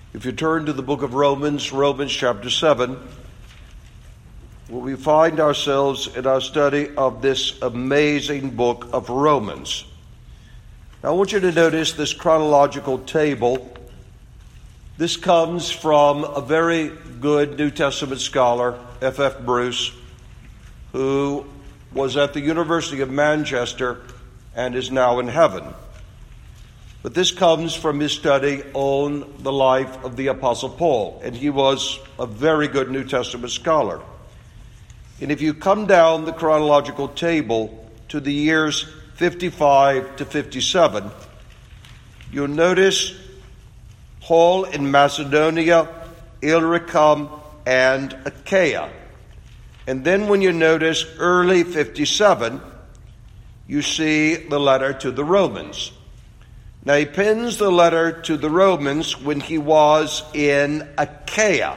If you turn to the book of Romans, Romans chapter 7, where we find ourselves in our study of this amazing book of Romans. Now I want you to notice this chronological table. This comes from a very good New Testament scholar, F.F. Bruce, who was at the University of Manchester and is now in heaven. But this comes from his study on the life of the Apostle Paul, and he was a very good New Testament scholar. And if you come down the chronological table to the years 55 to 57, you'll notice Paul in Macedonia, Illyricum, and Achaia. And then when you notice early 57, you see the letter to the Romans. Now, he pens the letter to the Romans when he was in Achaia.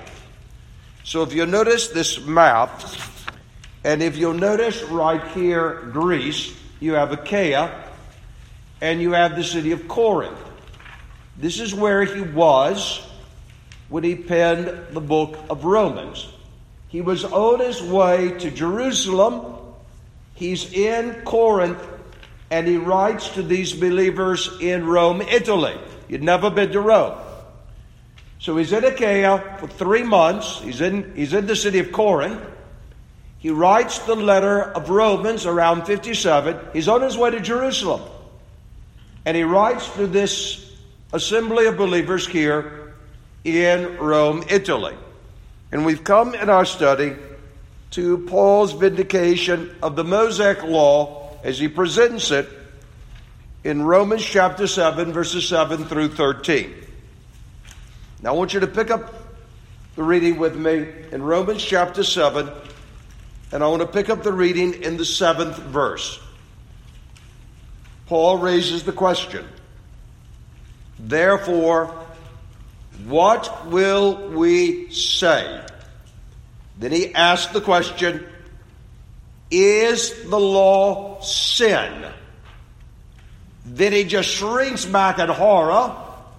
So if you notice this map, and if you'll notice right here, Greece, you have Achaia, and you have the city of Corinth. This is where he was when he penned the book of Romans. He was on his way to Jerusalem. He's in Corinth. And he writes to these believers in Rome, Italy. You'd never been to Rome. So he's in Achaia for 3 months. He's in the city of Corinth. He writes the letter of Romans around 57. He's on his way to Jerusalem. And he writes to this assembly of believers here in Rome, Italy. And we've come in our study to Paul's vindication of the Mosaic Law as he presents it in Romans chapter 7, verses 7 through 13. Now I want you to pick up the reading with me in Romans chapter 7, and I want to pick up the reading in the 7th verse. Paul raises the question, therefore, what will we say? Then he asks the question, is the law sin? Then he just shrinks back in horror.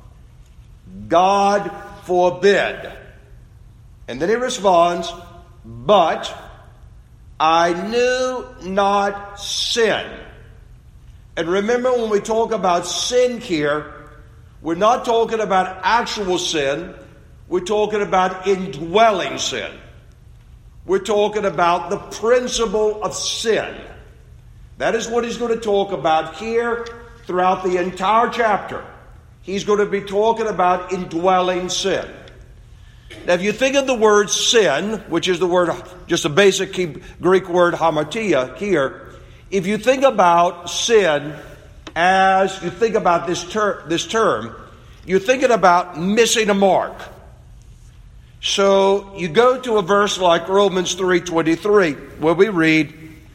God forbid. And then he responds, but I knew not sin. And remember, when we talk about sin here, we're not talking about actual sin. We're talking about indwelling sin. We're talking about the principle of sin. That is what he's going to talk about here throughout the entire chapter. He's going to be talking about indwelling sin. Now, if you think of the word sin, which is the word, just a basic Greek word, hamartia here, if you think about sin as you think about this term, you're thinking about missing a mark. So you go to a verse like Romans 3:23, where we read,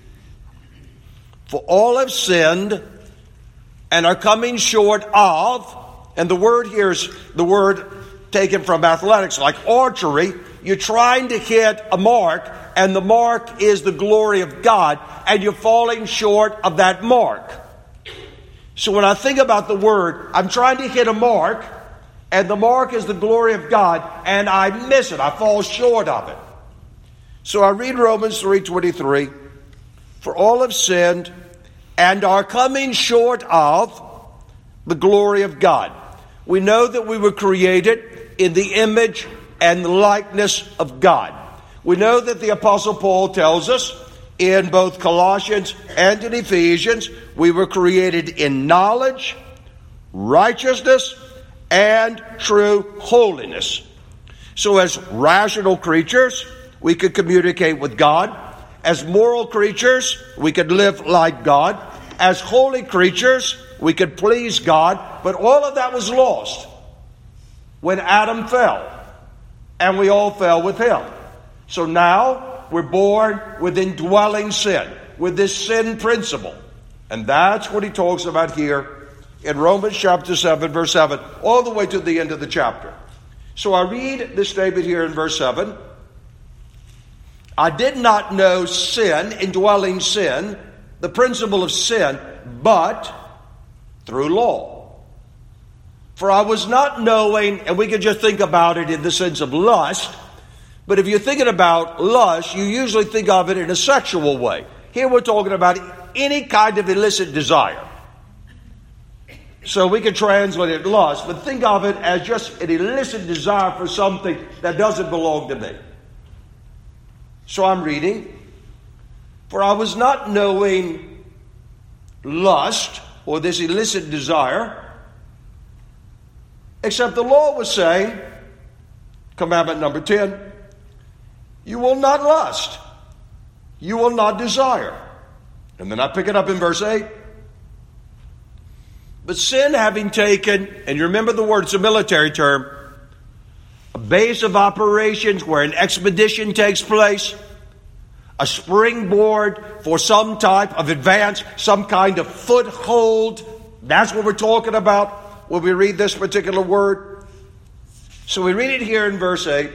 for all have sinned and are coming short of, and the word here is the word taken from athletics, like archery. You're trying to hit a mark, and the mark is the glory of God, and you're falling short of that mark. So when I think about the word, I'm trying to hit a mark, and the mark is the glory of God, and I miss it. I fall short of it. So I read Romans 3:23. For all have sinned and are coming short of the glory of God. We know that we were created in the image and the likeness of God. We know that the Apostle Paul tells us in both Colossians and in Ephesians, we were created in knowledge, righteousness, and true holiness. So as rational creatures, we could communicate with God. As moral creatures, we could live like God. As holy creatures, we could please God. But all of that was lost when Adam fell. And we all fell with him. So now we're born with indwelling sin, with this sin principle. And that's what he talks about here in Romans chapter 7, verse 7, all the way to the end of the chapter. So I read this statement here in verse 7. I did not know sin, indwelling sin, the principle of sin, but through law. For I was not knowing, and we could just think about it in the sense of lust, but if you're thinking about lust, you usually think of it in a sexual way. Here we're talking about any kind of illicit desire. So we can translate it lust, but think of it as just an illicit desire for something that doesn't belong to me. So I'm reading, for I was not knowing lust, or this illicit desire, except the law was saying, commandment number 10, you will not lust, you will not desire. And then I pick it up in verse 8. But sin having taken, and you remember the word, it's a military term, a base of operations where an expedition takes place, a springboard for some type of advance, some kind of foothold. That's what we're talking about when we read this particular word. So we read it here in verse 8.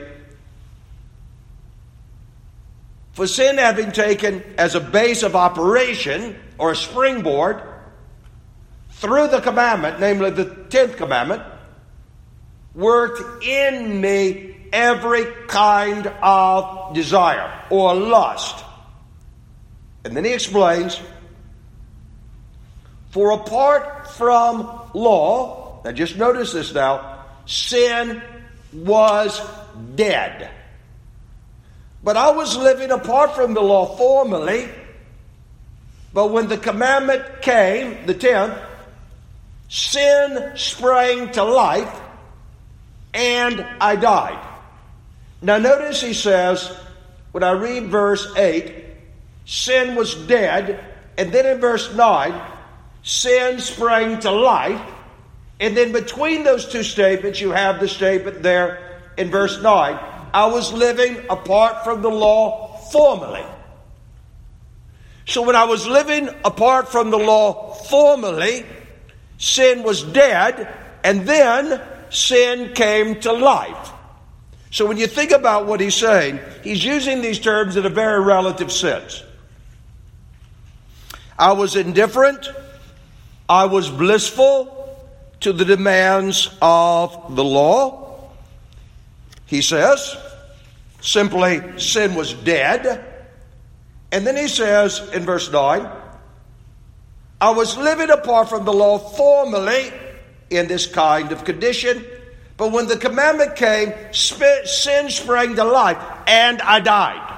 For sin having taken as a base of operation, or a springboard, through the commandment, namely the 10th commandment, worked in me every kind of desire or lust. And then he explains, for apart from law, now just notice this now, sin was dead. But I was living apart from the law formerly, but when the commandment came, the 10th, sin sprang to life, and I died. Now notice he says, when I read verse 8, sin was dead, and then in verse 9, sin sprang to life, and then between those two statements you have the statement there in verse 9, I was living apart from the law formerly. So when I was living apart from the law formerly, sin was dead, and then sin came to life. So when you think about what he's saying, he's using these terms in a very relative sense. I was indifferent, I was blissful to the demands of the law. He says, simply, sin was dead. And then he says in verse 9, I was living apart from the law formerly in this kind of condition, but when the commandment came, sin sprang to life, and I died.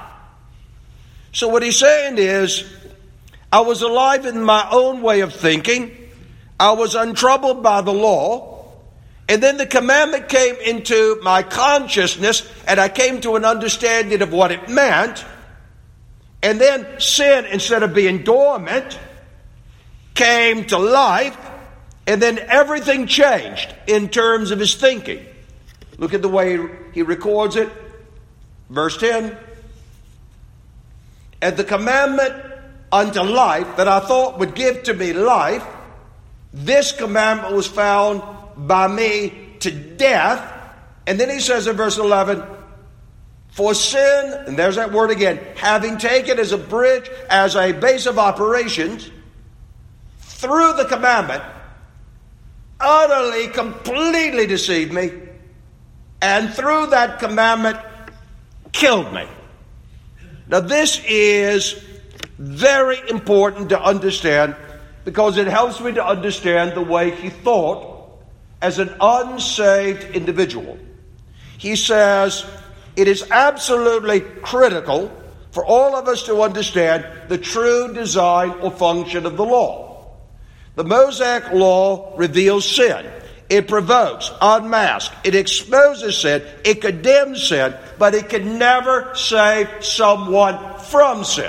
So what he's saying is, I was alive in my own way of thinking, I was untroubled by the law, and then the commandment came into my consciousness, and I came to an understanding of what it meant, and then sin, instead of being dormant, came to life, and then everything changed in terms of his thinking. Look at the way he records it. Verse 10. And the commandment unto life that I thought would give to me life, this commandment was found by me to death. And then he says in verse 11, for sin, and there's that word again, having taken as a bridge, as a base of operations, through the commandment, utterly, completely deceived me, and through that commandment, killed me. Now this is very important to understand, because it helps me to understand the way he thought as an unsaved individual. He says, it is absolutely critical for all of us to understand the true design or function of the law. The Mosaic law reveals sin. It provokes, unmasks, it exposes sin, it condemns sin, but it can never save someone from sin.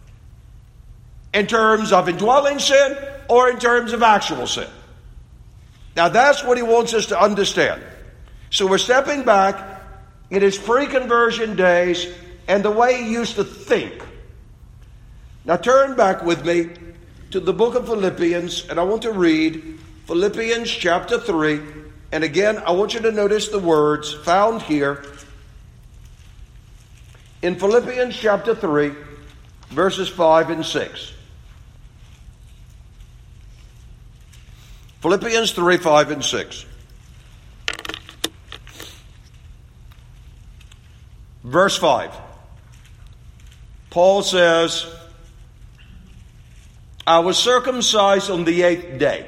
In terms of indwelling sin or in terms of actual sin. Now that's what he wants us to understand. So we're stepping back in his pre-conversion days and the way he used to think. Now turn back with me to the book of Philippians, and I want to read Philippians chapter 3. And again, I want you to notice the words found here in Philippians chapter 3, verses 5 and 6. Philippians 3, 5 and 6. verse 5. Paul says, I was circumcised on the 8th day.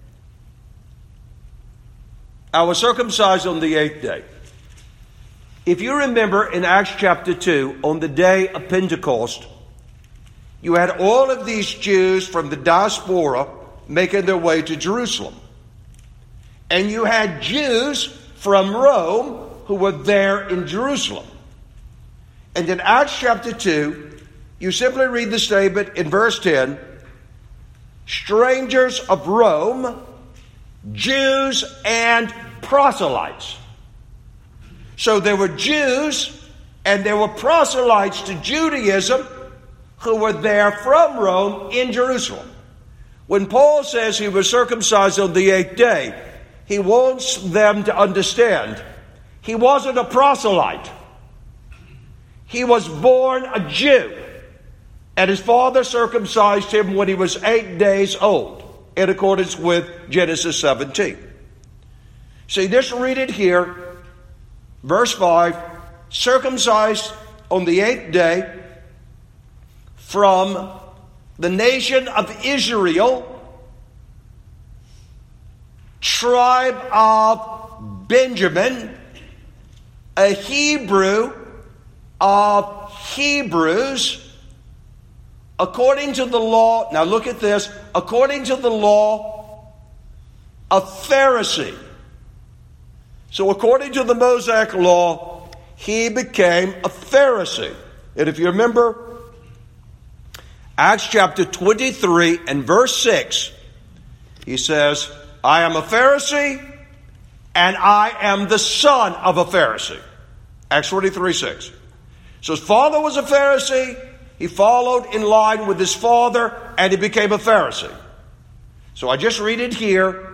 I was circumcised on the 8th day. If you remember in Acts chapter 2, on the day of Pentecost, you had all of these Jews from the diaspora making their way to Jerusalem. And you had Jews from Rome who were there in Jerusalem. And in Acts chapter 2, you simply read the statement in verse 10, strangers of Rome, Jews and proselytes. So there were Jews and there were proselytes to Judaism who were there from Rome in Jerusalem. When Paul says he was circumcised on the 8th day, he wants them to understand he wasn't a proselyte. He was born a Jew, and his father circumcised him when he was 8 days old, in accordance with Genesis 17. See, just read it here, verse 5, circumcised on the 8th day from the nation of Israel, tribe of Benjamin, a Hebrew of Hebrews, according to the law, now look at this, according to the law, a Pharisee. So according to the Mosaic law, he became a Pharisee. And if you remember, Acts chapter 23 and verse 6, he says, I am a Pharisee and I am the son of a Pharisee. Acts 23:6. So his father was a Pharisee. He followed in line with his father and he became a Pharisee. So I just read it here.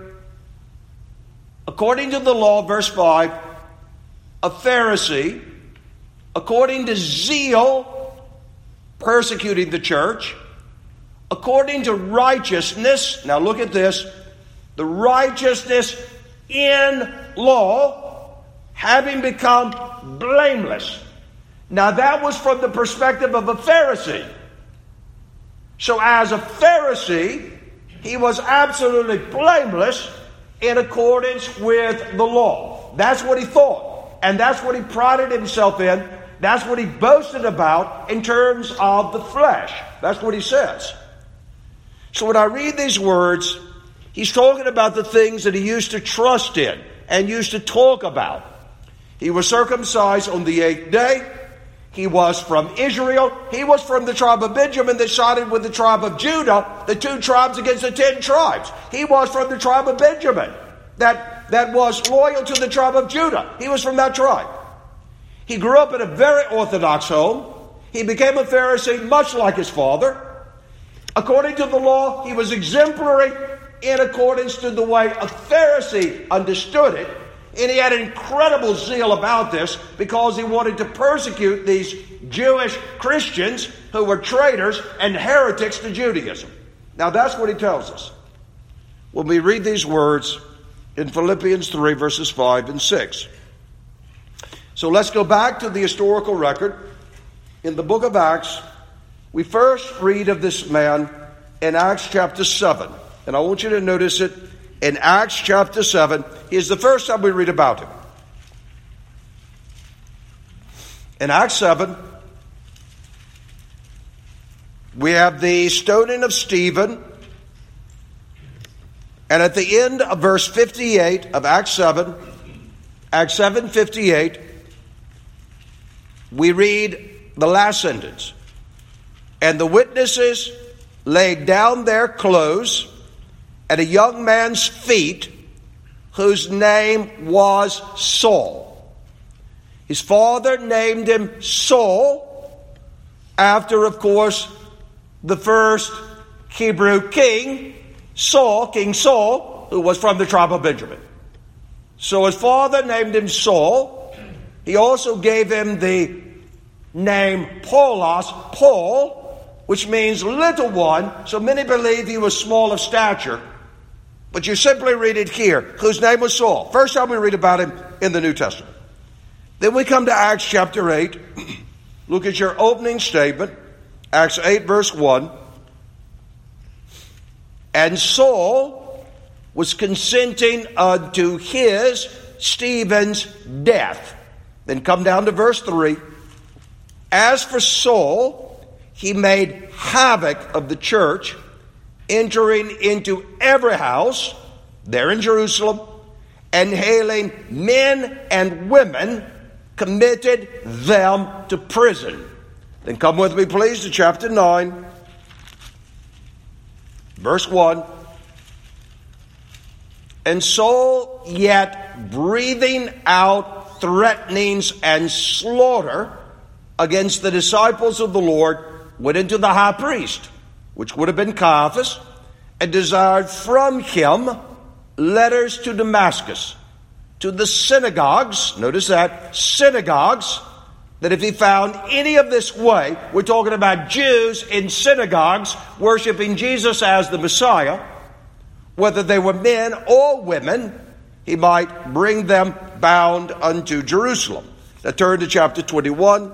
According to the law, verse 5, a Pharisee, according to zeal, persecuting the church, according to righteousness, now look at this, the righteousness in law, having become blameless. Now that was from the perspective of a Pharisee. So as a Pharisee, he was absolutely blameless in accordance with the law. That's what he thought. And that's what he prided himself in. That's what he boasted about in terms of the flesh. That's what he says. So when I read these words, he's talking about the things that he used to trust in and used to talk about. He was circumcised on the 8th day. He was from Israel. He was from the tribe of Benjamin that sided with the tribe of Judah, the 2 tribes against the 10 tribes. He was from the tribe of Benjamin that was loyal to the tribe of Judah. He was from that tribe. He grew up in a very orthodox home. He became a Pharisee much like his father. According to the law, he was exemplary in accordance to the way a Pharisee understood it. And he had incredible zeal about this because he wanted to persecute these Jewish Christians who were traitors and heretics to Judaism. Now that's what he tells us when we read these words in Philippians 3 verses 5 and 6. So let's go back to the historical record. In the book of Acts, we first read of this man in Acts chapter 7. And I want you to notice it. In Acts chapter 7, is the first time we read about him. In Acts 7, we have the stoning of Stephen. And at the end of verse 58 of Acts 7:58, we read the last sentence. And the witnesses laid down their clothes at a young man's feet, whose name was Saul. His father named him Saul, after, of course, the first Hebrew king, Saul, King Saul, who was from the tribe of Benjamin. So his father named him Saul. He also gave him the name Paulos, Paul, which means little one. So many believe he was small of stature. But you simply read it here, whose name was Saul. First time we read about him in the New Testament. Then we come to Acts chapter 8. Look at your opening statement. Acts 8 verse 1. And Saul was consenting unto his, Stephen's, death. Then come down to verse 3. As for Saul, he made havoc of the church, entering into every house there in Jerusalem, and hailing men and women, committed them to prison. Then come with me, please, to chapter 9, verse 1. And Saul, yet breathing out threatenings and slaughter against the disciples of the Lord, went into the high priest, which would have been Caiaphas, and desired from him letters to Damascus, to the synagogues, notice that, synagogues, that if he found any of this way, we're talking about Jews in synagogues worshiping Jesus as the Messiah, whether they were men or women, he might bring them bound unto Jerusalem. Now turn to chapter 21.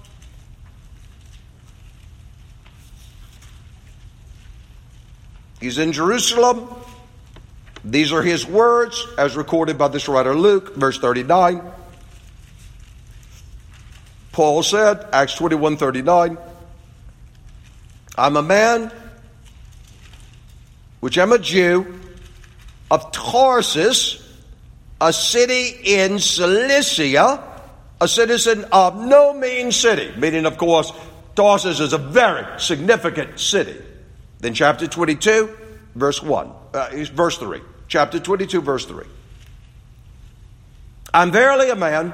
He's in Jerusalem. These are his words as recorded by this writer Luke, verse 39. Paul said, Acts 21:39, I'm a man which am a Jew of Tarsus, a city in Cilicia, a citizen of no mean city. Meaning, of course, Tarsus is a very significant city. Then chapter 22, verse 3. Chapter 22, verse 3. I'm verily a man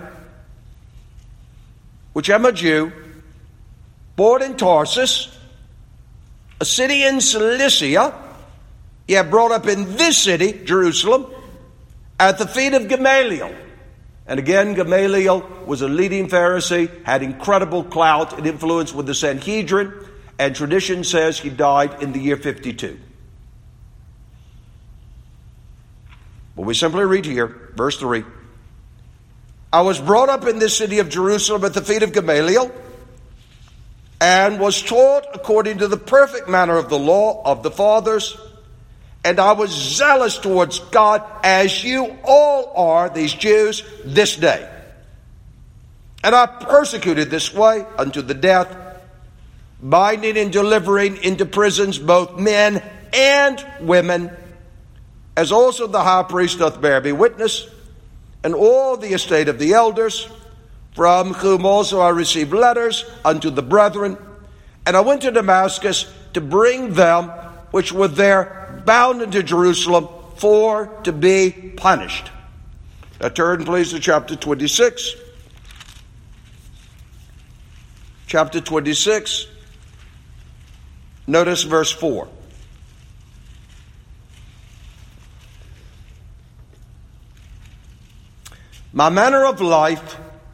which am a Jew, born in Tarsus, a city in Cilicia, yet brought up in this city, Jerusalem, at the feet of Gamaliel. And again, Gamaliel was a leading Pharisee, had incredible clout and influence with the Sanhedrin, and tradition says he died in the year 52. But we simply read here, verse 3. I was brought up in this city of Jerusalem at the feet of Gamaliel, and was taught according to the perfect manner of the law of the fathers, and I was zealous towards God, as you all are, these Jews, this day. And I persecuted this way unto the death, binding and delivering into prisons both men and women, as also the high priest doth bear me witness, and all the estate of the elders, from whom also I received letters unto the brethren. And I went to Damascus to bring them which were there bound into Jerusalem for to be punished. Now turn please to chapter 26. Chapter 26. Notice verse 4. My manner of life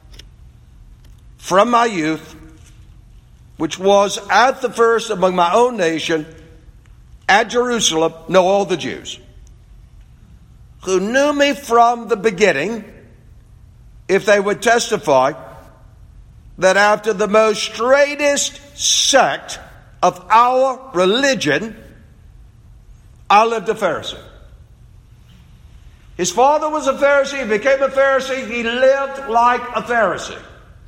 from my youth, which was at the first among my own nation, at Jerusalem, know all the Jews, who knew me from the beginning, if they would testify that after the most straightest sect of our religion, I lived a Pharisee. His father was a Pharisee, he became a Pharisee, he lived like a Pharisee.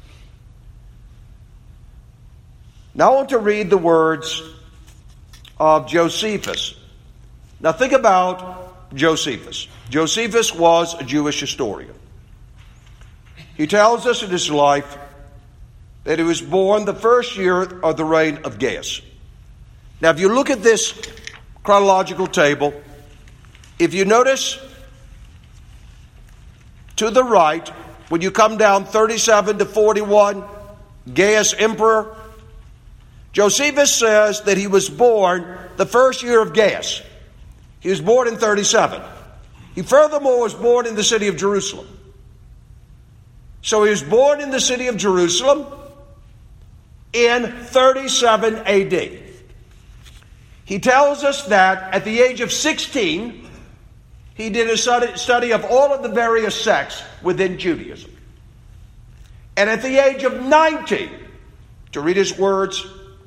Now I want to read the words of Josephus. Now think about Josephus. Josephus was a Jewish historian. He tells us in his life that he was born the first year of the reign of Gaius. Now if you look at this chronological table, if you notice to the right, when you come down 37 to 41, Gaius emperor, Josephus says that he was born the first year of Gaius. He was born in 37. He furthermore was born in the city of Jerusalem. So he was born in the city of Jerusalem in 37 AD. He tells us that at the age of 16, he did a study of all of the various sects within Judaism. And at the age of 90, to read his words,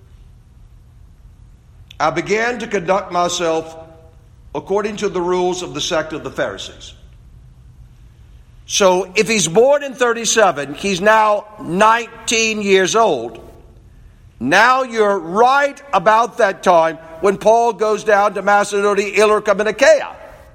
I began to conduct myself according to the rules of the sect of the Pharisees. So if he's born in 37, he's now 19 years old. Now you're right about that time when Paul goes down to Macedonia, Illyricum, and Achaia.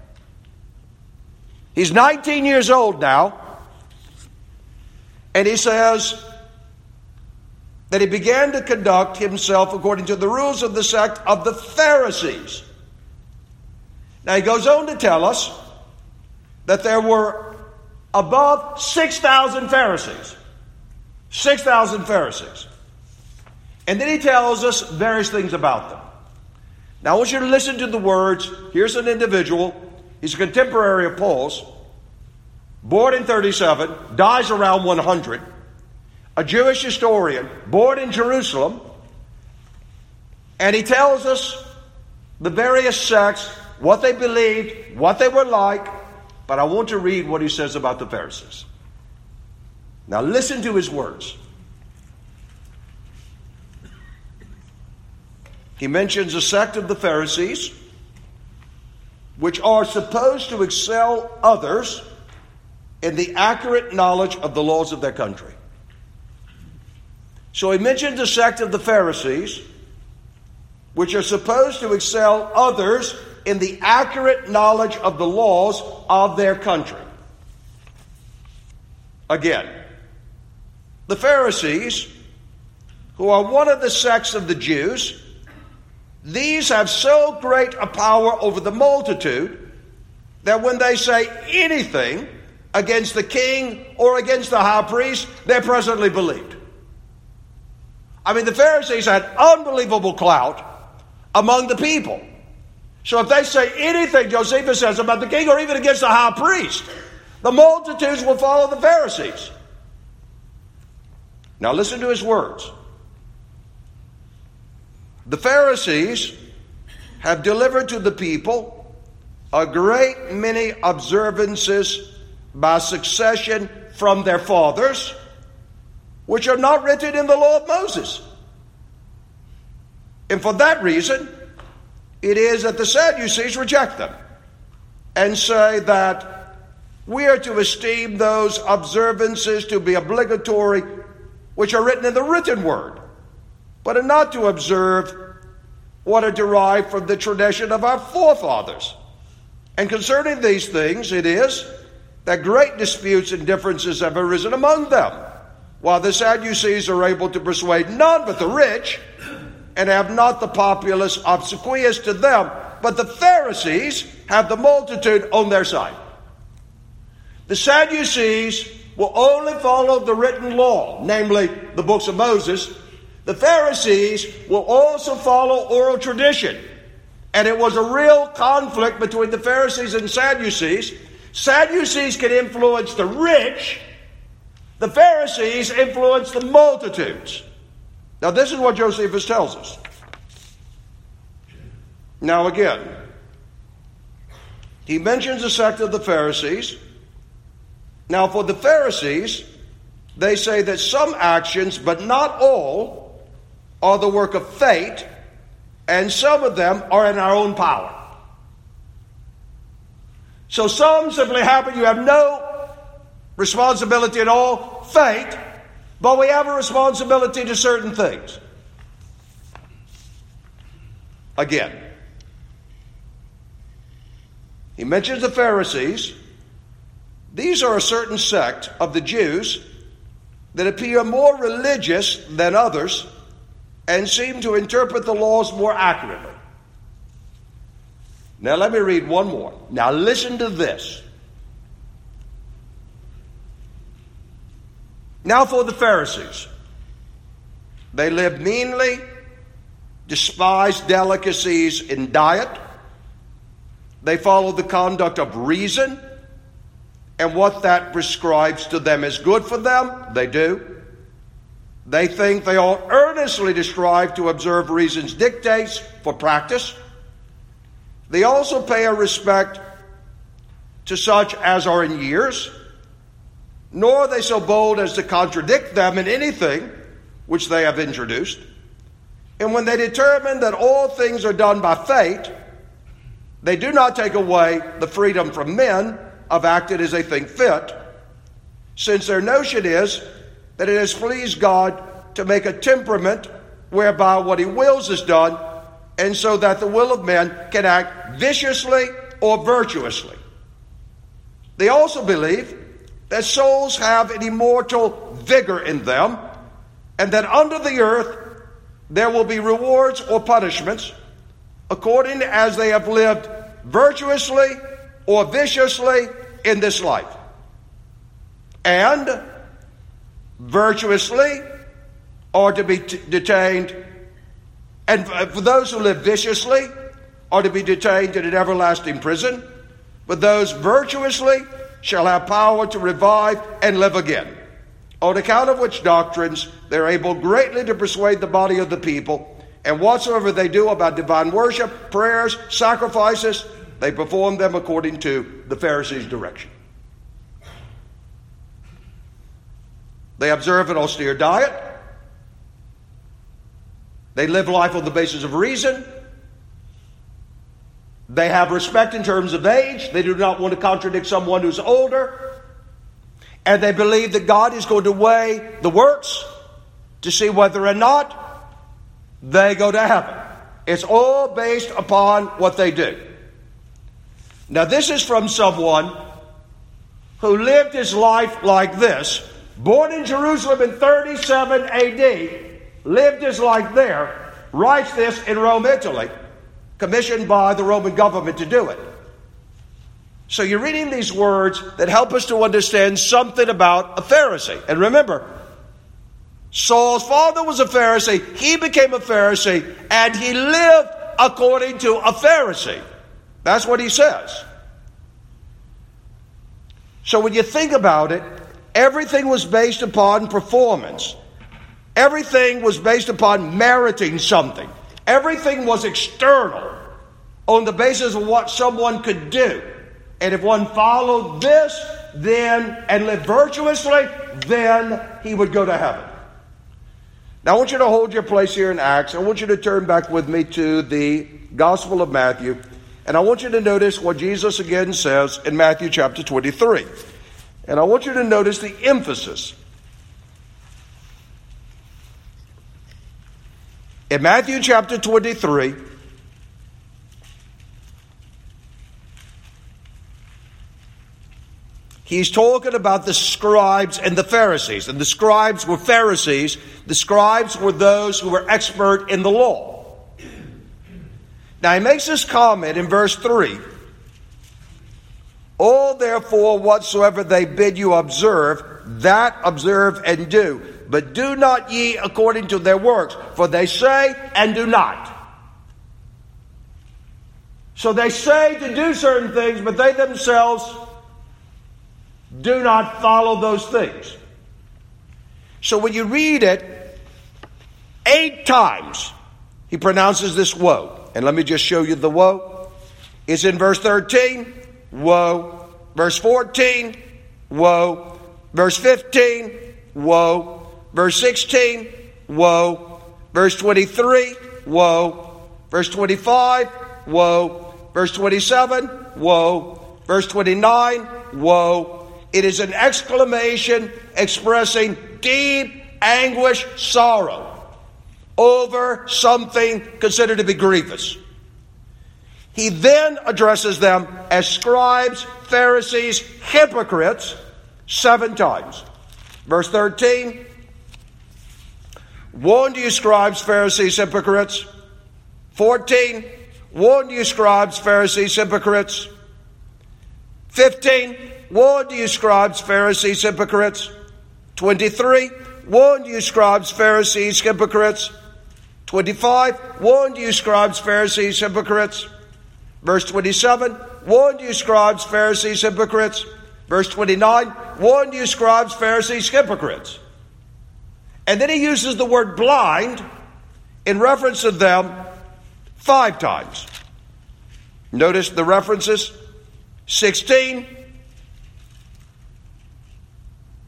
He's 19 years old now. And he says that he began to conduct himself according to the rules of the sect of the Pharisees. Now he goes on to tell us that there were above 6,000 Pharisees. 6,000 Pharisees. And then he tells us various things about them. Now I want you to listen to the words. Here's an individual. He's a contemporary of Paul's. Born in 37, dies around 100. A Jewish historian, born in Jerusalem. And he tells us the various sects, what they believed, what they were like. But I want to read what he says about the Pharisees. Now listen to his words. He mentions a sect of the Pharisees, which are supposed to excel others in the accurate knowledge of the laws of their country. So he mentions a sect of the Pharisees, which are supposed to excel others in the accurate knowledge of the laws of their country. Again, the Pharisees, who are one of the sects of the Jews, these have so great a power over the multitude that when they say anything against the king or against the high priest, they're presently believed. I mean, the Pharisees had unbelievable clout among the people. So if they say anything, Josephus says, about the king or even against the high priest, the multitudes will follow the Pharisees. Now listen to his words. The Pharisees have delivered to the people a great many observances by succession from their fathers, which are not written in the law of Moses. And for that reason, it is that the Sadducees reject them and say that we are to esteem those observances to be obligatory, which are written in the written word, but are not to observe what are derived from the tradition of our forefathers. And concerning these things, it is that great disputes and differences have arisen among them, while the Sadducees are able to persuade none but the rich, and have not the populace obsequious to them, but the Pharisees have the multitude on their side. The Sadducees will only follow the written law, namely the books of Moses. The Pharisees will also follow oral tradition. And it was a real conflict between the Pharisees and Sadducees. Sadducees can influence the rich. The Pharisees influence the multitudes. Now this is what Josephus tells us. Now again, he mentions the sect of the Pharisees. Now for the Pharisees, they say that some actions, but not all, are the work of fate, and some of them are in our own power. So some simply happen, you have no responsibility at all, fate, but we have a responsibility to certain things. Again, he mentions the Pharisees. These are a certain sect of the Jews that appear more religious than others and seem to interpret the laws more accurately. Now let me read one more. Now listen to this. Now for the Pharisees, they live meanly, despise delicacies in diet. They follow the conduct of reason, and what that prescribes to them is good for them, they do. They think they ought earnestly to strive to observe reason's dictates for practice. They also pay a respect to such as are in years, nor are they so bold as to contradict them in anything which they have introduced. And when they determine that all things are done by fate, they do not take away the freedom from men of acting as they think fit, since their notion is that it has pleased God to make a temperament whereby what he wills is done, and so that the will of men can act viciously or virtuously. They also believe that souls have an immortal vigor in them, and that under the earth there will be rewards or punishments according as they have lived virtuously or viciously in this life. And virtuously are to be detained, and for those who live viciously are to be detained in an everlasting prison, but those virtuously shall have power to revive and live again, on account of which doctrines they are able greatly to persuade the body of the people, and whatsoever they do about divine worship, prayers, sacrifices, they perform them according to the Pharisees' direction. They observe an austere diet. They live life on the basis of reason. They have respect in terms of age. They do not want to contradict someone who's older. And they believe that God is going to weigh the works to see whether or not they go to heaven. It's all based upon what they do. Now, this is from someone who lived his life like this, born in Jerusalem in 37 AD, lived his life there, writes this in Rome, Italy, commissioned by the Roman government to do it. So you're reading these words that help us to understand something about a Pharisee. And remember, Saul's father was a Pharisee, he became a Pharisee, and he lived according to a Pharisee. That's what he says. So when you think about it, everything was based upon performance. Everything was based upon meriting something. Everything was external on the basis of what someone could do. And if one followed this, then, and lived virtuously, then he would go to heaven. Now I want you to hold your place here in Acts. I want you to turn back with me to the Gospel of Matthew. And I want you to notice what Jesus again says in Matthew chapter 23. And I want you to notice the emphasis. In Matthew chapter 23, he's talking about the scribes and the Pharisees. And the scribes were Pharisees. The scribes were those who were expert in the law. Now he makes this comment in verse 3. All therefore whatsoever they bid you observe, that observe and do. But do not ye according to their works, for they say and do not. So they say to do certain things, but they themselves do not follow those things. So when you read it, 8 times he pronounces this woe. And let me just show you the woe. It's in verse 13, woe. Verse 14, woe. Verse 15, woe. Verse 16, woe. Verse 23, woe. Verse 25, woe. Verse 27, woe. Verse 29, woe. It is an exclamation expressing deep anguish, sorrow over something considered to be grievous. He then addresses them as scribes, Pharisees, hypocrites 7 times. Verse 13, woe unto you, scribes, Pharisees, hypocrites. 14, woe unto you, scribes, Pharisees, hypocrites. 15, woe unto you, scribes, Pharisees, hypocrites. 23, woe unto you, scribes, Pharisees, hypocrites. 25, woe unto you, scribes, Pharisees, hypocrites. Verse 27, woe unto you, scribes, Pharisees, hypocrites. Verse 29, woe unto you, scribes, Pharisees, hypocrites. And then he uses the word blind in reference to them 5 times. Notice the references. 16,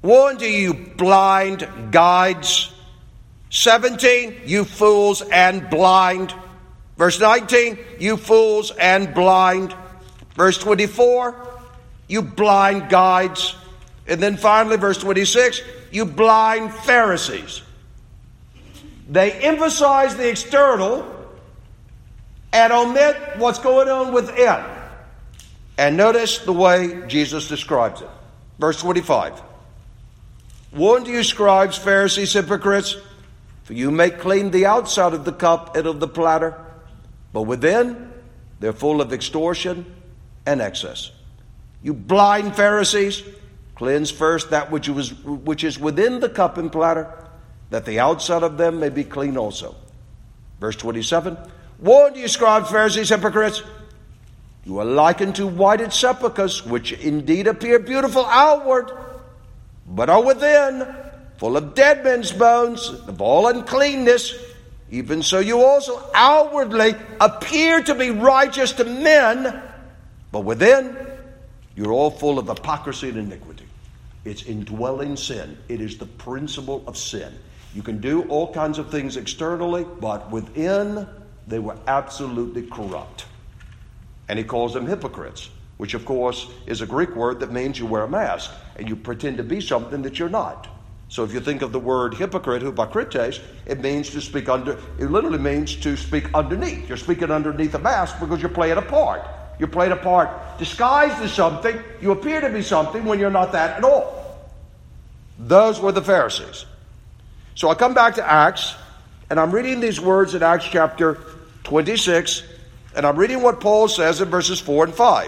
Woe unto you, blind guides. 17, you fools and blind. Verse 19, you fools and blind. Verse 24, you blind guides. And then finally, verse 26, you blind Pharisees. They emphasize the external and omit what's going on within. And notice the way Jesus describes it. Verse 25. Woe unto you, scribes, Pharisees, hypocrites, for you make clean the outside of the cup and of the platter, but within they're full of extortion and excess. You blind Pharisees, cleanse first that which is within the cup and platter, that the outside of them may be clean also. Verse 27. Woe unto you, scribes, Pharisees, hypocrites! You are likened to whited sepulchres, which indeed appear beautiful outward, but are within full of dead men's bones, of all uncleanness. Even so you also outwardly appear to be righteous to men, but within you're all full of hypocrisy and iniquity. It's indwelling sin. It is the principle of sin. You can do all kinds of things externally, but within they were absolutely corrupt. And he calls them hypocrites, which of course is a Greek word that means you wear a mask and you pretend to be something that you're not. So if you think of the word hypocrite, hypokrites, it literally means to speak underneath. You're speaking underneath a mask because you're playing a part. You're playing a part disguised as something. You appear to be something when you're not that at all. Those were the Pharisees. So I come back to Acts, and I'm reading these words in Acts chapter 26, and I'm reading what Paul says in verses 4 and 5.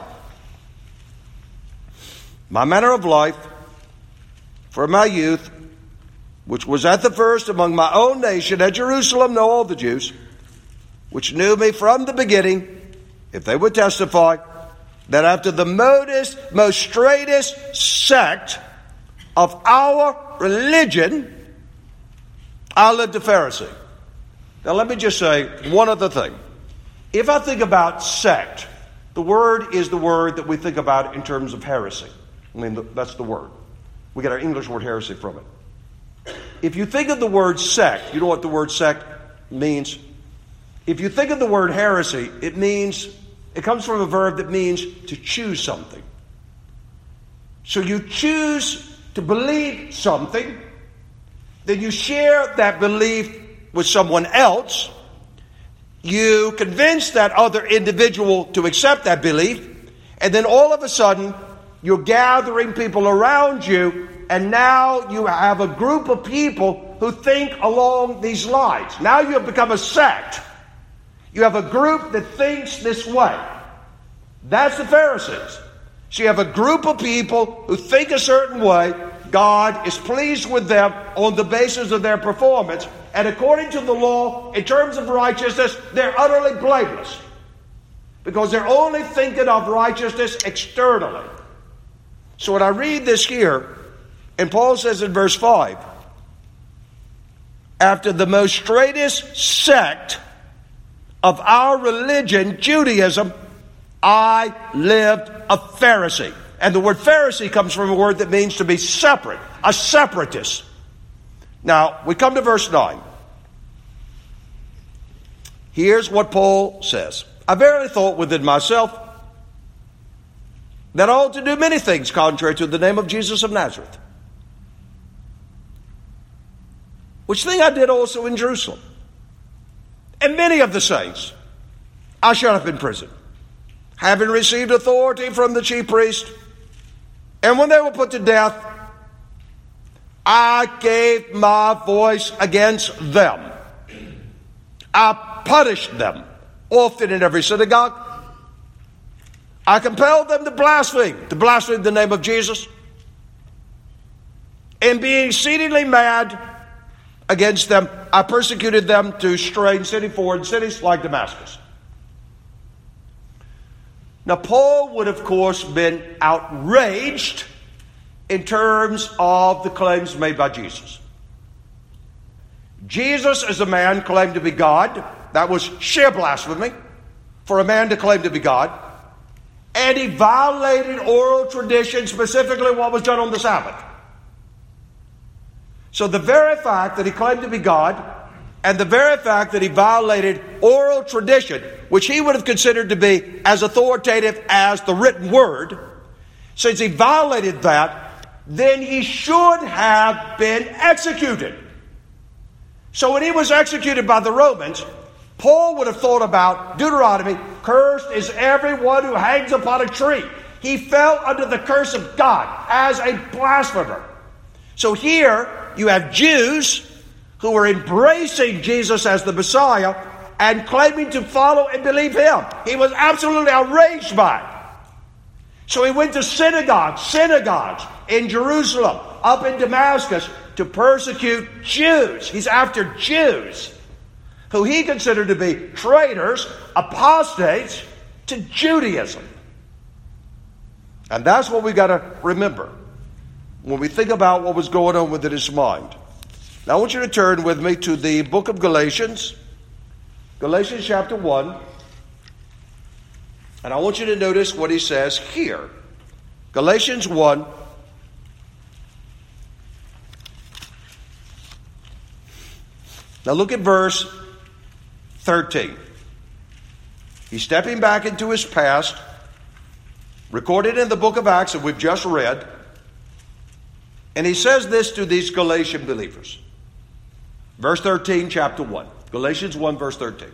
My manner of life from my youth, which was at the first among my own nation at Jerusalem, know all the Jews, which knew me from the beginning, if they would testify, that after the most straightest sect of our religion, I lived a Pharisee. Now let me just say one other thing. If I think about sect, the word is the word that we think about in terms of heresy. I mean, that's the word. We get our English word heresy from it. If you think of the word sect, you know what the word sect means? If you think of the word heresy, it comes from a verb that means to choose something. So you choose to believe something, then you share that belief with someone else, you convince that other individual to accept that belief, and then all of a sudden, you're gathering people around you, and now you have a group of people who think along these lines. Now you have become a sect. You have a group that thinks this way. That's the Pharisees. So you have a group of people who think a certain way. God is pleased with them on the basis of their performance. And according to the law, in terms of righteousness, they're utterly blameless. Because they're only thinking of righteousness externally. So when I read this here, and Paul says in verse 5, after the most straightest sect of our religion, Judaism, I lived a Pharisee. And the word Pharisee comes from a word that means to be separate, a separatist. Now, we come to verse 9. Here's what Paul says. I verily thought within myself that I ought to do many things contrary to the name of Jesus of Nazareth, which thing I did also in Jerusalem. And many of the saints I shut up in prison, having received authority from the chief priest. And when they were put to death, I gave my voice against them. I punished them often in every synagogue. I compelled them to blaspheme the name of Jesus. And being exceedingly mad against them, I persecuted them to strange foreign cities like Damascus. Now, Paul would, of course, been outraged in terms of the claims made by Jesus. Jesus, as a man, claimed to be God. That was sheer blasphemy for a man to claim to be God. And he violated oral tradition, specifically what was done on the Sabbath. So the very fact that he claimed to be God, and the very fact that he violated oral tradition, which he would have considered to be as authoritative as the written word, since he violated that, then he should have been executed. So when he was executed by the Romans, Paul would have thought about Deuteronomy, cursed is everyone who hangs upon a tree. He fell under the curse of God as a blasphemer. So here you have Jews who were embracing Jesus as the Messiah and claiming to follow and believe him. He was absolutely outraged by it. So he went to synagogues in Jerusalem, up in Damascus, to persecute Jews. He's after Jews who he considered to be traitors, apostates to Judaism. And that's what we got to remember when we think about what was going on within his mind. Now I want you to turn with me to the book of Galatians, Galatians chapter 1. And I want you to notice what he says here. Galatians 1. Now look at verse 13. He's stepping back into his past, recorded in the book of Acts that we've just read. And he says this to these Galatian believers. Verse 13, chapter 1. Galatians 1, verse 13.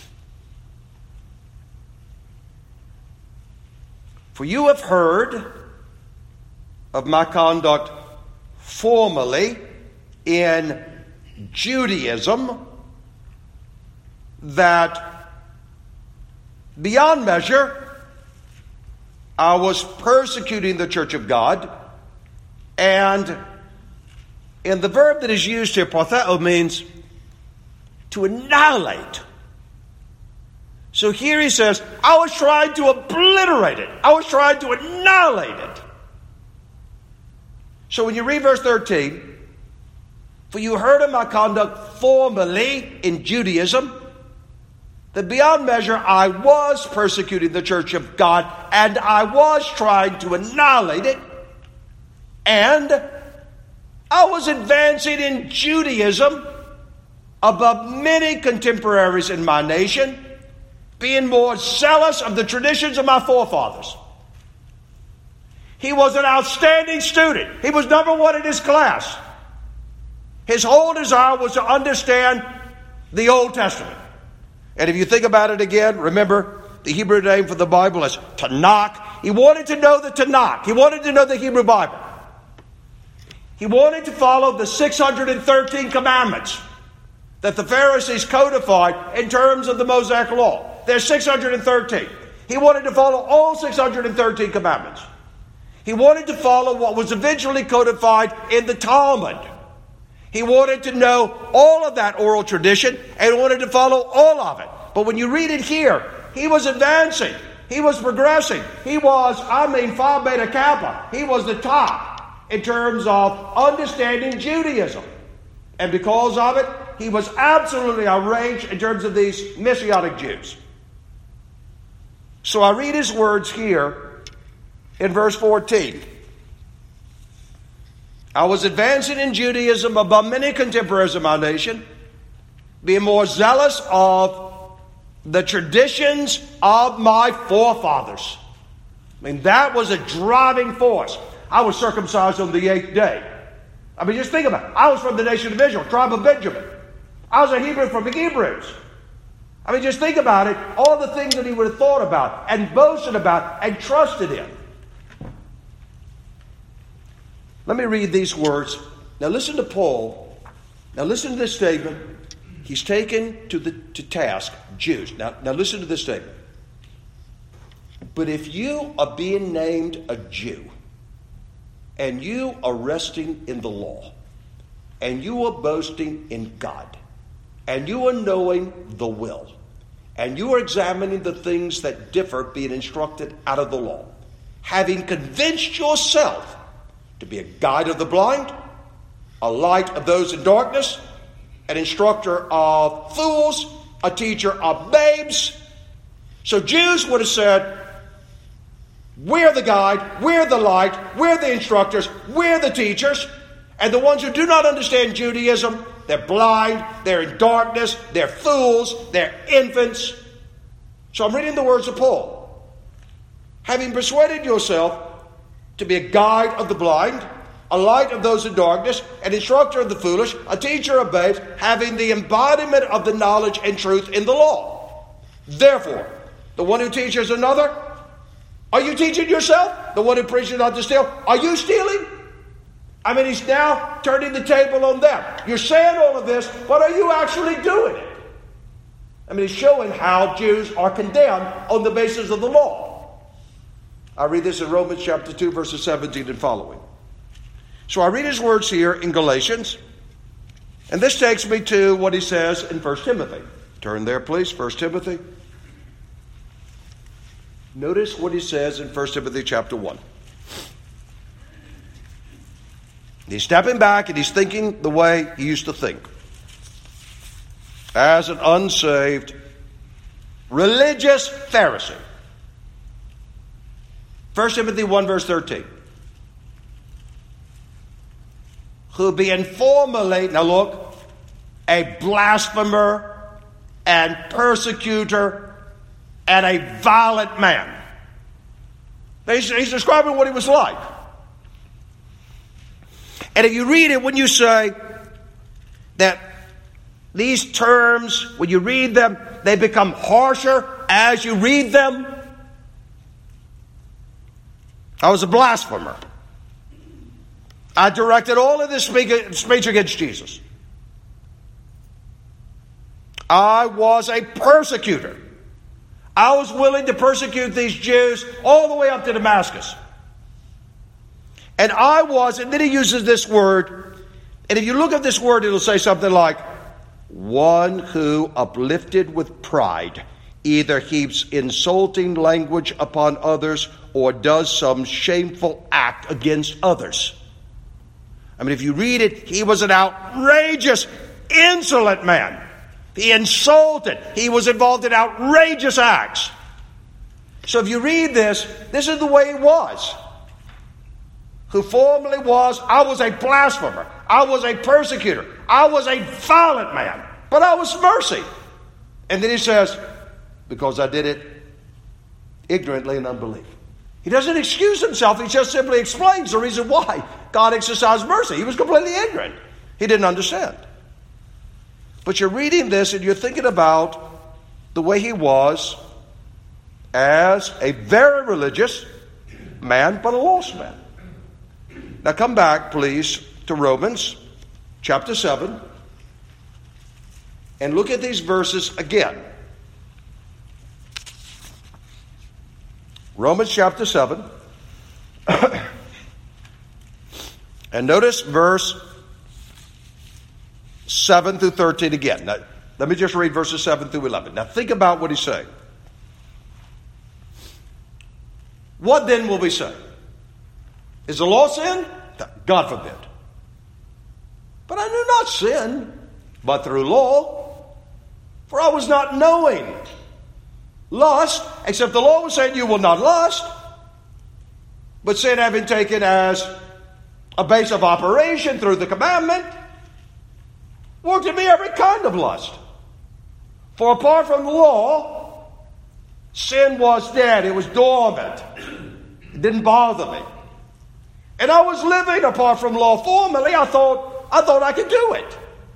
For you have heard of my conduct formerly in Judaism, that beyond measure I was persecuting the church of God. And the verb that is used here, patheo, means to annihilate. So here he says, I was trying to obliterate it. I was trying to annihilate it. So when you read verse 13, for you heard of my conduct formerly in Judaism, that beyond measure I was persecuting the church of God, and I was trying to annihilate it, and I was advancing in Judaism above many contemporaries in my nation, being more zealous of the traditions of my forefathers. He was an outstanding student. He was number one in his class. His whole desire was to understand the Old Testament. And if you think about it again, remember the Hebrew name for the Bible is Tanakh. He wanted to know the Tanakh. He wanted to know the Hebrew Bible. He wanted to follow the 613 commandments that the Pharisees codified in terms of the Mosaic Law. There's 613. He wanted to follow all 613 commandments. He wanted to follow what was eventually codified in the Talmud. He wanted to know all of that oral tradition and wanted to follow all of it. But when you read it here, he was advancing. He was progressing. He was, Phi Beta Kappa. He was the top in terms of understanding Judaism. And because of it, he was absolutely outraged in terms of these Messianic Jews. So I read his words here in verse 14. I was advancing in Judaism above many contemporaries of my nation, being more zealous of the traditions of my forefathers. That was a driving force. I was circumcised on the 8th day. Just think about it. I was from the nation of Israel, tribe of Benjamin. I was a Hebrew from the Hebrews. Just think about it. All the things that he would have thought about and boasted about and trusted in. Let me read these words. Now listen to Paul. Now listen to this statement. He's taken to task Jews. Now listen to this statement. But if you are being named a Jew, and you are resting in the law, and you are boasting in God, and you are knowing the will, and you are examining the things that differ, being instructed out of the law, having convinced yourself to be a guide of the blind, a light of those in darkness, an instructor of fools, a teacher of babes. So Jews would have said, we're the guide, we're the light, we're the instructors, we're the teachers. And the ones who do not understand Judaism, they're blind, they're in darkness, they're fools, they're infants. So I'm reading the words of Paul. Having persuaded yourself to be a guide of the blind, a light of those in darkness, an instructor of the foolish, a teacher of babes, having the embodiment of the knowledge and truth in the law. Therefore, the one who teaches another, are you teaching yourself? The one who preaches not to steal, are you stealing? I mean, he's now turning the table on them. You're saying all of this, but are you actually doing it? I mean, he's showing how Jews are condemned on the basis of the law. I read this in Romans chapter 2, verses 17 and following. So I read his words here in Galatians, and this takes me to what he says in 1 Timothy. Turn there, please, 1 Timothy. Notice what he says in 1 Timothy chapter 1. He's stepping back and he's thinking the way he used to think. As an unsaved, religious Pharisee. 1 Timothy 1 verse 13. Who being formerly, now look, a blasphemer and persecutor and a violent man. He's describing what he was like. And if you read it, when you say that these terms, when you read them, they become harsher as you read them. I was a blasphemer. I directed all of this speech against Jesus. I was a persecutor. I was willing to persecute these Jews all the way up to Damascus. And I was, and then he uses this word, and if you look at this word, it'll say something like, one who, uplifted with pride, either heaps insulting language upon others or does some shameful act against others. I mean, if you read it, he was an outrageous, insolent man. He insulted. He was involved in outrageous acts. So if you read this is the way he was. Who formerly was, I was a blasphemer. I was a persecutor. I was a violent man. But I was mercy. And then he says, because I did it ignorantly in unbelief. He doesn't excuse himself. He just simply explains the reason why God exercised mercy. He was completely ignorant. He didn't understand. But you're reading this and you're thinking about the way he was as a very religious man, but a lost man. Now come back, please, to Romans chapter 7 and look at these verses again. Romans chapter 7. And notice verse 7 through 13 again. Now, let me just read verses 7 through 11. Now think about what he's saying. What then will we say? Is the law sin? God forbid. But I knew not sin, but through law. For I was not knowing lust, except the law was saying you will not lust. But sin having taken as a base of operation through the commandment, worked in me every kind of lust. For apart from the law, sin was dead. It was dormant. It didn't bother me. And I was living apart from law formerly. I thought I could do it.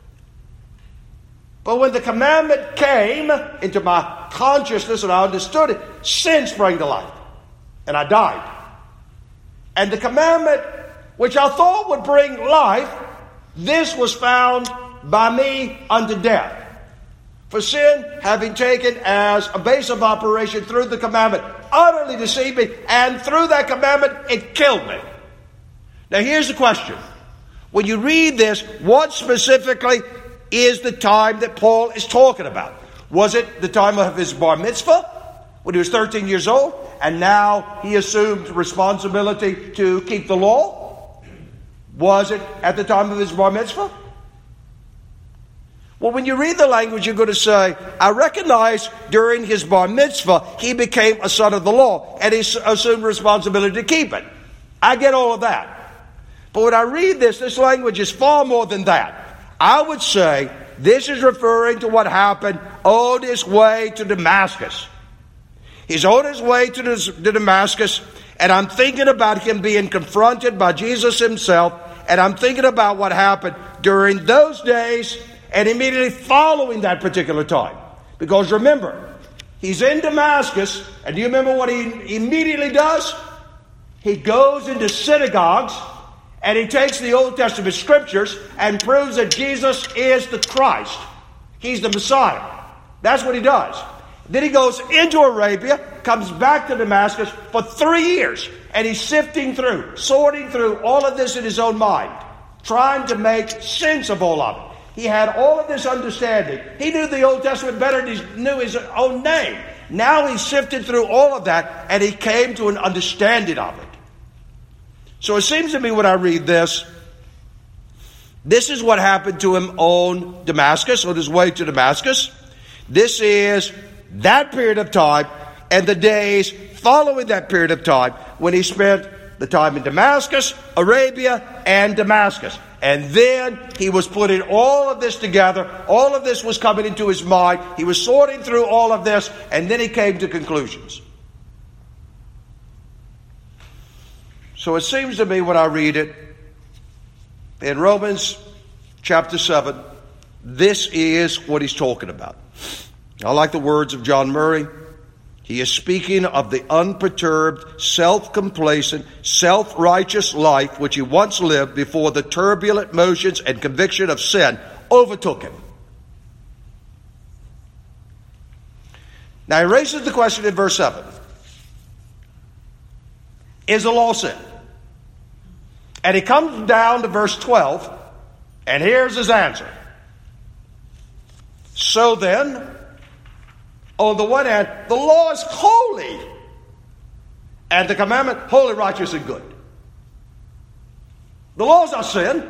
But when the commandment came into my consciousness and I understood it, sin sprang to life. And I died. And the commandment which I thought would bring life, this was found by me unto death. For sin, having taken as a base of operation through the commandment, utterly deceived me, and through that commandment, it killed me. Now here's the question. When you read this, what specifically is the time that Paul is talking about? Was it the time of his bar mitzvah, when he was 13 years old, and now he assumed responsibility to keep the law? Was it at the time of his bar mitzvah? Well, when you read the language, you're going to say, I recognize during his bar mitzvah, he became a son of the law, and he assumed responsibility to keep it. I get all of that. But when I read this language is far more than that. I would say this is referring to what happened on his way to Damascus. He's on his way to Damascus, and I'm thinking about him being confronted by Jesus himself, and I'm thinking about what happened during those days and immediately following that particular time. Because remember, he's in Damascus, and do you remember what he immediately does? He goes into synagogues, and he takes the Old Testament scriptures and proves that Jesus is the Christ. He's the Messiah. That's what he does. Then he goes into Arabia, comes back to Damascus for 3 years, and he's sifting through, sorting through all of this in his own mind, trying to make sense of all of it. He had all of this understanding. He knew the Old Testament better than he knew his own name. Now he sifted through all of that, and he came to an understanding of it. So it seems to me when I read this is what happened to him on Damascus, on his way to Damascus. This is that period of time and the days following that period of time when he spent the time in Damascus, Arabia, and Damascus. And then he was putting all of this together. All of this was coming into his mind. He was sorting through all of this, and then he came to conclusions. So it seems to me when I read it, in Romans chapter 7, this is what he's talking about. I like the words of John Murray. He is speaking of the unperturbed, self-complacent, self-righteous life which he once lived before the turbulent motions and conviction of sin overtook him. Now he raises the question in verse 7. Is the law sin? And he comes down to verse 12, and here's his answer. So then, on the one hand, the law is holy, and the commandment holy, righteous, and good. The law is not sin.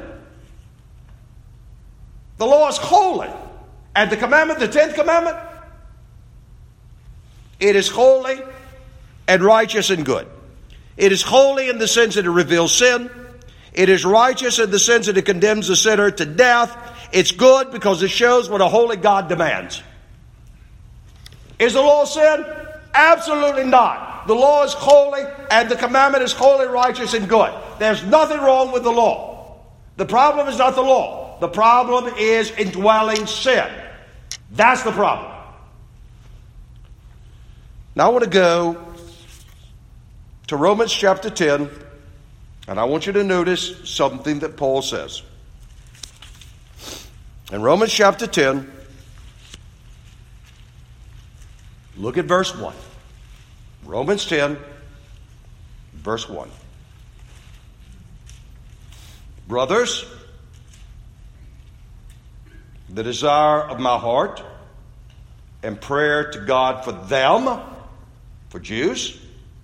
The law is holy, and the commandment, the 10th commandment, it is holy and righteous and good. It is holy in the sense that it reveals sin. It is righteous in the sense that it condemns the sinner to death. It's good because it shows what a holy God demands. Is the law sin? Absolutely not. The law is holy and the commandment is holy, righteous, and good. There's nothing wrong with the law. The problem is not the law. The problem is indwelling sin. That's the problem. Now I want to go to Romans chapter 10, and I want you to notice something that Paul says. In Romans chapter 10, look at verse 1. Romans 10, verse 1. Brothers, the desire of my heart and prayer to God for them, for Jews,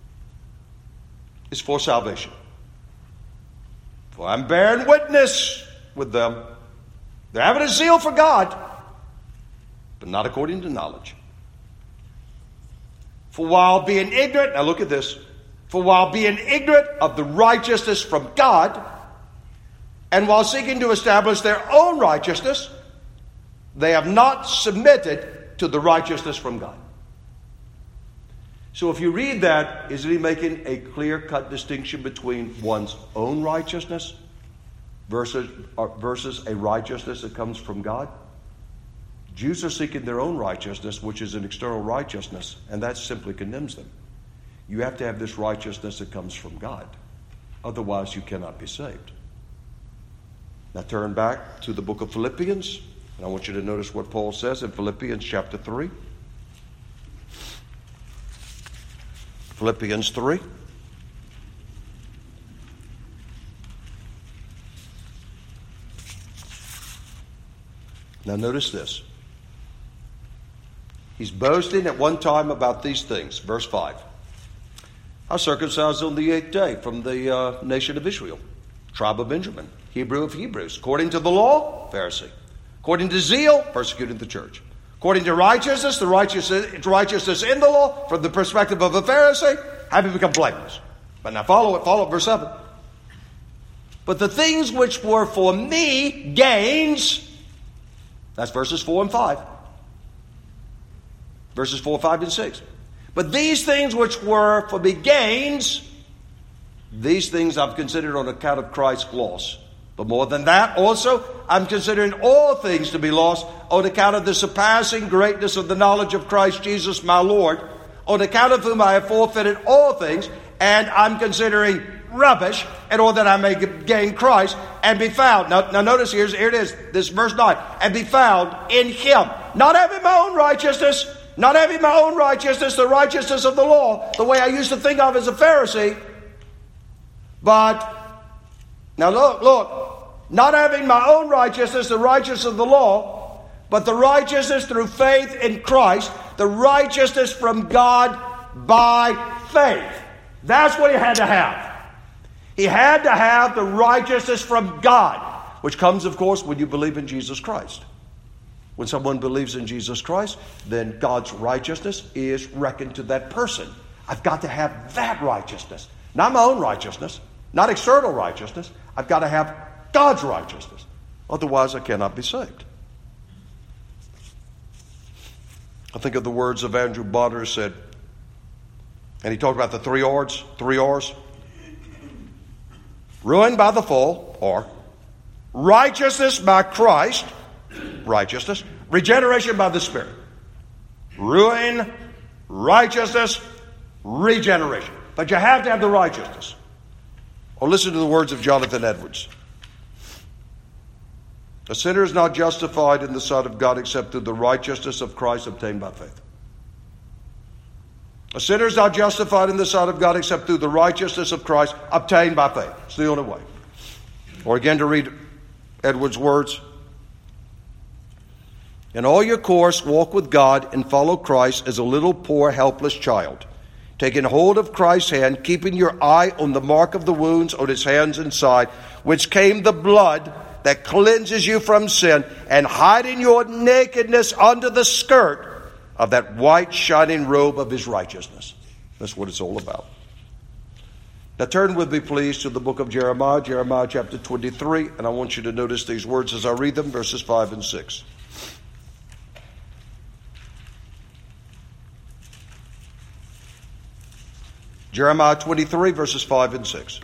is for salvation. For I'm bearing witness with them. They're having a zeal for God, but not according to knowledge. For while being ignorant, now look at this, for while being ignorant of the righteousness from God, and while seeking to establish their own righteousness, they have not submitted to the righteousness from God. So if you read that, isn't he making a clear-cut distinction between one's own righteousness versus a righteousness that comes from God? Jews are seeking their own righteousness, which is an external righteousness, and that simply condemns them. You have to have this righteousness that comes from God. Otherwise, you cannot be saved. Now turn back to the book of Philippians, and I want you to notice what Paul says in Philippians chapter 3. Philippians 3. Now notice this. He's boasting at one time about these things. Verse 5. I was circumcised on the 8th day from the nation of Israel, tribe of Benjamin, Hebrew of Hebrews. According to the law, Pharisee. According to zeal, persecuted the church. According to righteousness, the righteousness in the law, from the perspective of a Pharisee, having become blameless. But now follow it, verse 7. But the things which were for me gains, that's verses 4 and 5. Verses 4, 5, and 6. But these things which were for me gains, these things I've considered on account of Christ's loss. But more than that, also, I'm considering all things to be lost on account of the surpassing greatness of the knowledge of Christ Jesus my Lord, on account of whom I have forfeited all things, and I'm considering rubbish in order that I may gain Christ and be found. Now notice here it is, this verse 9. And be found in him. Not having my own righteousness, the righteousness of the law, the way I used to think of as a Pharisee. But, now look, not having my own righteousness, the righteousness of the law, but the righteousness through faith in Christ, the righteousness from God by faith. That's what he had to have. He had to have the righteousness from God, which comes, of course, when you believe in Jesus Christ. When someone believes in Jesus Christ, then God's righteousness is reckoned to that person. I've got to have that righteousness. Not my own righteousness, not external righteousness. I've got to have God's righteousness. Otherwise, I cannot be saved. I think of the words of Andrew Bonner said, and he talked about the three R's. Ruin by the fall, or righteousness by Christ, righteousness, regeneration by the Spirit. Ruin, righteousness, regeneration. But you have to have the righteousness. Or listen to the words of Jonathan Edwards. A sinner is not justified in the sight of God except through the righteousness of Christ obtained by faith. A sinner is not justified in the sight of God except through the righteousness of Christ obtained by faith. It's the only way. Or again, to read Edwards' words. In all your course, walk with God and follow Christ as a little poor helpless child, taking hold of Christ's hand, keeping your eye on the mark of the wounds on his hands and side, whence came the blood that cleanses you from sin, and hiding your nakedness under the skirt of that white shining robe of his righteousness. That's what it's all about. Now turn with me, please, to the book of Jeremiah, Jeremiah chapter 23, and I want you to notice these words as I read them, verses 5 and 6. Jeremiah 23, verses 5 and 6.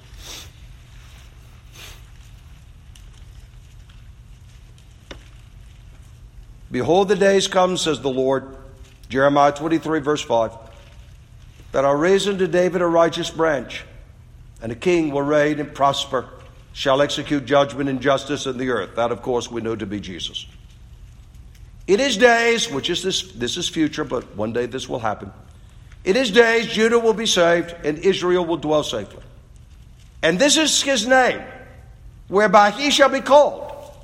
Behold, the days come, says the Lord, Jeremiah 23, verse 5, that I'll raise unto David a righteous branch, and a king will reign and prosper, shall execute judgment and justice in the earth. That, of course, we know to be Jesus. In his days, which is this is future, but one day this will happen. In his days, Judah will be saved, and Israel will dwell safely. And this is his name, whereby he shall be called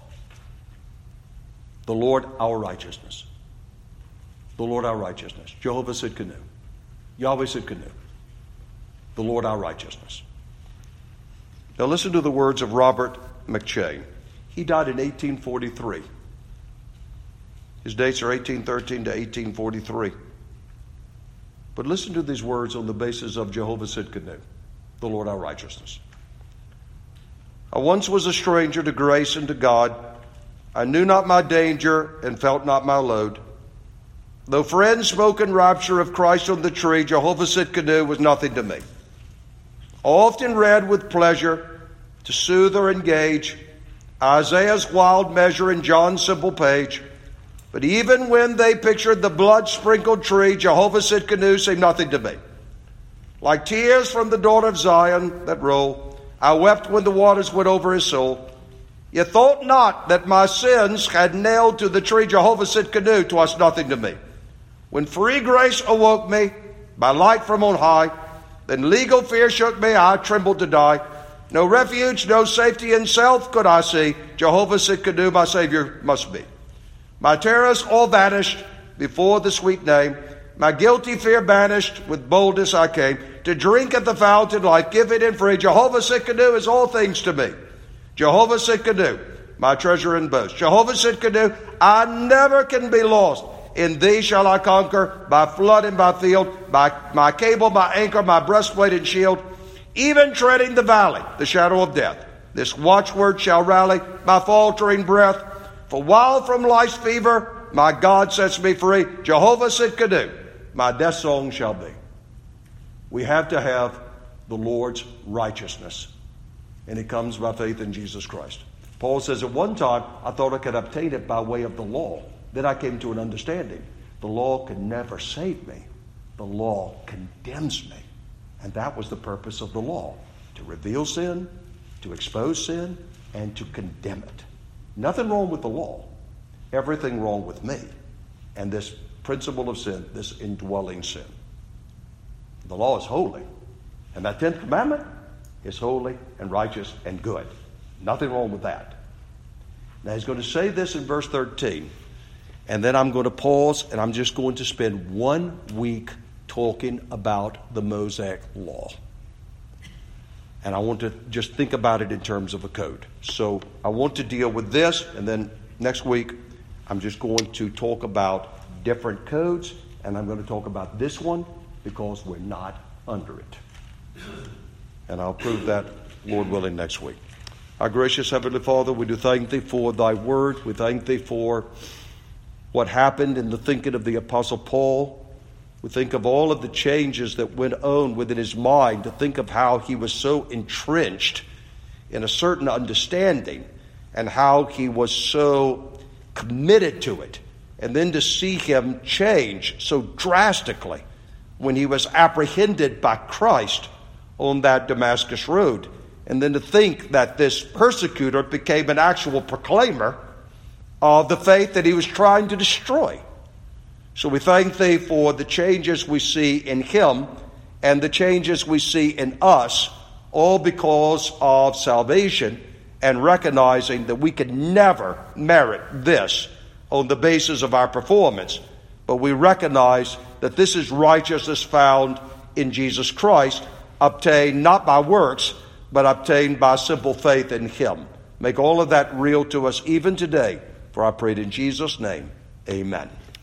the Lord our righteousness. The Lord our righteousness. Jehovah Sidkenu. Yahweh Sidkenu. The Lord our righteousness. Now listen to the words of Robert McCheyne. He died in 1843. His dates are 1813 to 1843. But listen to these words on the basis of Jehovah Sidkenu, the Lord our righteousness. I once was a stranger to grace and to God. I knew not my danger and felt not my load. Though friends spoke in rapture of Christ on the tree, Jehovah Sidkenu was nothing to me. Often read with pleasure to soothe or engage Isaiah's wild measure and John's simple page. But even when they pictured the blood-sprinkled tree, Jehovah Sidkenu seemed nothing to me. Like tears from the daughter of Zion that roll, I wept when the waters went over his soul. Yet thought not that my sins had nailed to the tree Jehovah Sidkenu, 'twas nothing to me. When free grace awoke me by light from on high, then legal fear shook me, I trembled to die. No refuge, no safety in self could I see. Jehovah Sidkenu, my Savior, must be. My terrors all vanished before the sweet name. My guilty fear banished, with boldness I came to drink at the fountain, life-giving and free. Jehovah Sidkenu is all things to me. Jehovah Sidkenu, my treasure and boast. Jehovah Sidkenu, I never can be lost. In thee shall I conquer, by flood and by field, by my cable, my anchor, my breastplate and shield, even treading the valley, the shadow of death. This watchword shall rally my faltering breath. For while from life's fever my God sets me free, Jehovah Tsidkenu, my death song shall be. We have to have the Lord's righteousness, and it comes by faith in Jesus Christ. Paul says, at one time, I thought I could obtain it by way of the law. Then I came to an understanding. The law can never save me. The law condemns me. And that was the purpose of the law, to reveal sin, to expose sin, and to condemn it. Nothing wrong with the law. Everything wrong with me. And this principle of sin, this indwelling sin. The law is holy. And that 10th commandment is holy and righteous and good. Nothing wrong with that. Now he's going to say this in verse 13. And then I'm going to pause, and I'm just going to spend 1 week talking about the Mosaic law. And I want to just think about it in terms of a code. So I want to deal with this, and then next week I'm just going to talk about different codes, and I'm going to talk about this one because we're not under it. And I'll prove that, Lord willing, next week. Our gracious Heavenly Father, we do thank Thee for Thy word. We thank Thee for what happened in the thinking of the Apostle Paul. We think of all of the changes that went on within his mind, to think of how he was so entrenched in a certain understanding and how he was so committed to it. And then to see him change so drastically when he was apprehended by Christ on that Damascus road. And then to think that this persecutor became an actual proclaimer of the faith that he was trying to destroy. So we thank Thee for the changes we see in him and the changes we see in us, all because of salvation and recognizing that we could never merit this on the basis of our performance. But we recognize that this is righteousness found in Jesus Christ, obtained not by works, but obtained by simple faith in him. Make all of that real to us even today. For I pray it in Jesus' name. Amen.